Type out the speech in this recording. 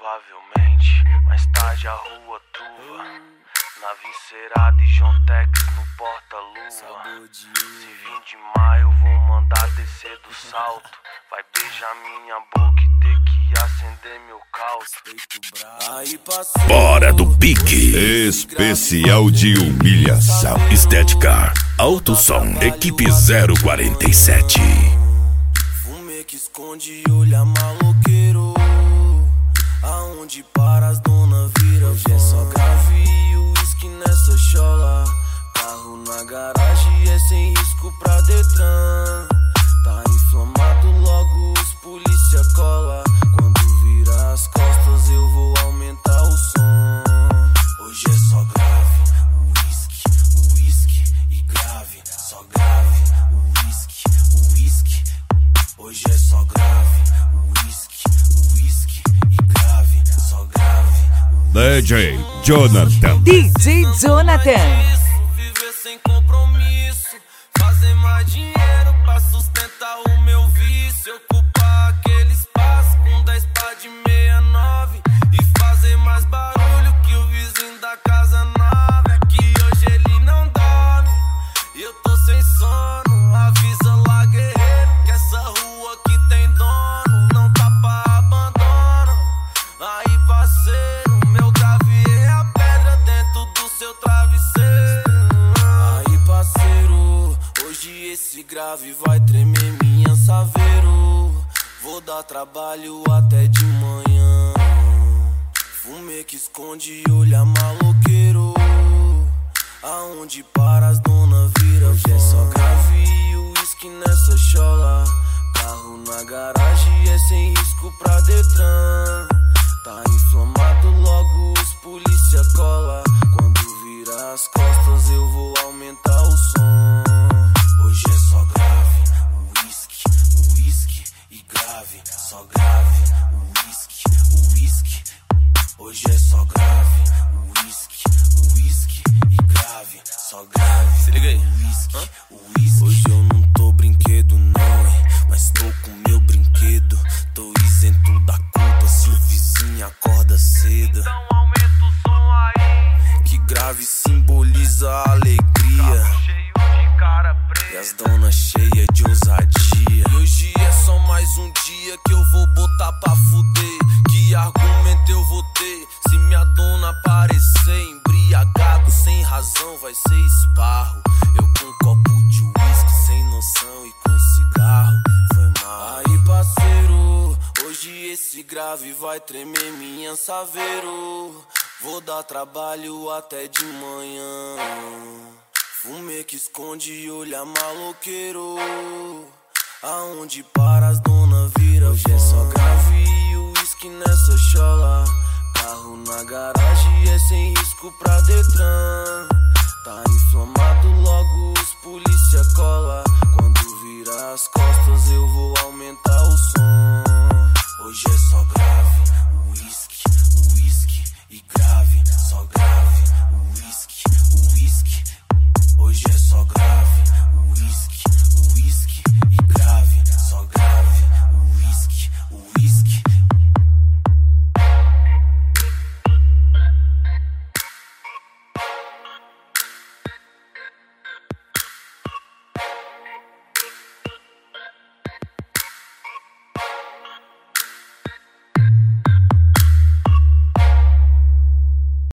Provavelmente, mais tarde a rua truva. Nave encerada e John Tex no porta-lua. Se vir de maio vou mandar descer do salto. Vai beijar minha boca e ter que acender meu caldo. Bora do pique. Especial de humilhação. Estética, alto som, equipe 047. Fumê que esconde e olha maloqueiro. Aonde para as dona vira. Hoje é só grave e uísque nessa chola. Carro na garagem é sem risco pra Detran. Tá inflamado, logo os polícia cola. Quando vira as costas eu vou aumentar o som. Hoje é só grave, uísque e grave. Só grave, uísque. Hoje é só grave, uísque e grave. Só grave, DJ Jonathan. DJ Jonathan. Viver sem compromisso, fazer mais dinheiro pra sustentar o meu vício. Ocupar aquele espaço com 10 pá de 69 e fazer mais barulho que o vizinho da casa nova. É que hoje ele não dorme e eu tô sem sono. Avisa lá, guerreiro, que essa rua aqui tem dono. Não tá pra abandono. Aí, parceiro, meu grave é a pedra dentro do seu travesseiro. Aí, parceiro, hoje esse grave vai tremer minha saveiro. Vou dar trabalho até de manhã. Fumê que esconde e olha maloqueiro. Aonde para as dona vira. Hoje é só grave e uísque nessa chola. Carro na garagem é sem risco pra Detran. Tá inflamado, logo os polícia cola. Quando vira as costas eu vou aumentar o som. Hoje é só grave, uísque e grave. Só grave, uísque. Hoje é só grave, uísque e grave. Só grave, se liga aí, uísque. Hoje eu não tô brinquedo não, hein, mas tô com meu brinquedo. Tô isento da culpa se o vizinho acorda cedo. Então aumenta o som aí. Que grave simboliza a alegria, cheio de cara preta, e as donas cheias de ousadia. E hoje é só mais um dia que eu vou botar pra fuder. Que argumento eu vou ter se minha dona aparecer embriagado sem razão? Vai ser esparro. Eu com um copo de uísque sem noção e com cigarro. Foi mal. Aí, parceiro, hoje esse grave vai tremer minha saveiro. Vou dar trabalho até de manhã. Fumê que esconde e olha maloqueiro. Aonde para as dona vira. Hoje é só grave e uísque nessa chola. Carro na garagem é sem risco pra Detran.